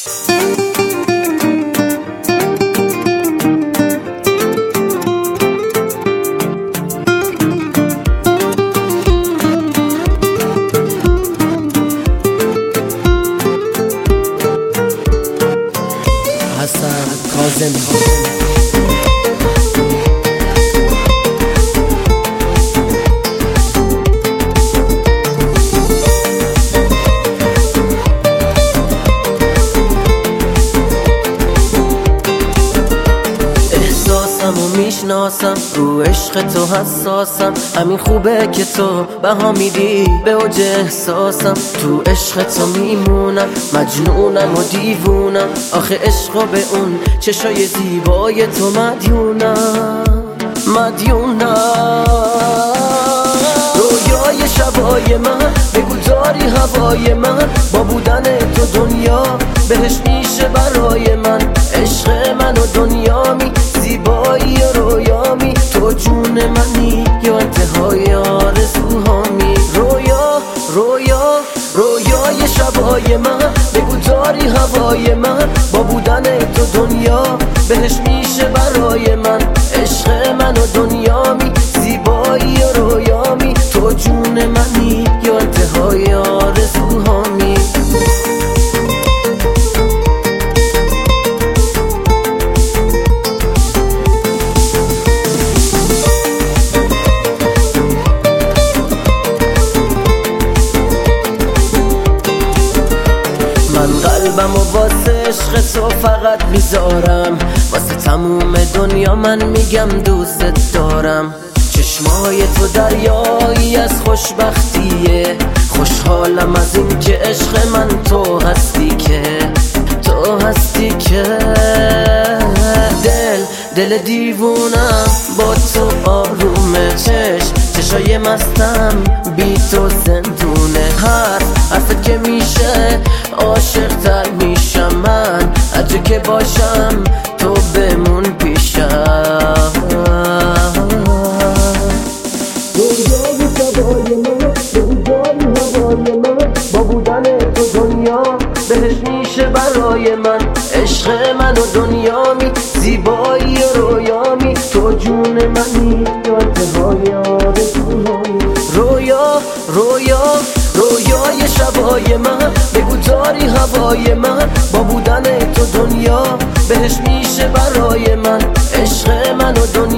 حسن کاظمی میشناسم رو عشق تو حساسم، همین خوبه که تو بها میدی به اوج احساسم. تو عشق تو میمونم، مجنونم و دیوونم، آخه عشقا به اون چشای زیبای تو مدیونم. رویای شبای من بگو داری هوای من، با بودن تو دنیا بهش میشه برای من. عشق من و دنیامی، زیبایی و رویامی، تو جون منی یا انتهای آرزوهامی. رویای شبای من بگو داری هوای من، با بودن تو دنیا بهش میشه برای من. عشق من و دنیامی، زیبایی و رویامی، تو جون منی یا انتهای آرزوهامی. قلبم و واسه عشق تو فقط میذارم، واسه تموم دنیا من میگم دوست دارم. چشمای تو دریایی از خوشبختیه، خوشحالم از این که عشق من تو هستی که دل دیوونم با تو آرومه. چشای مستم بی تو زندونه، حرفت که میشه عاشق تر میشم من، هرجا که باشم تو بمون پیشم. رویای شبای من بگو داری هوای من، با بودن تو دنیا بهش میشه برای من. عشق من و دنیامی، زیبایی و رویامی، تو جون منی یا انتهای آرزوهامی. رویای شبای من بگو داری هوای من، با بودن تو دنیا بهش میشه برای من. عشق من و دنیا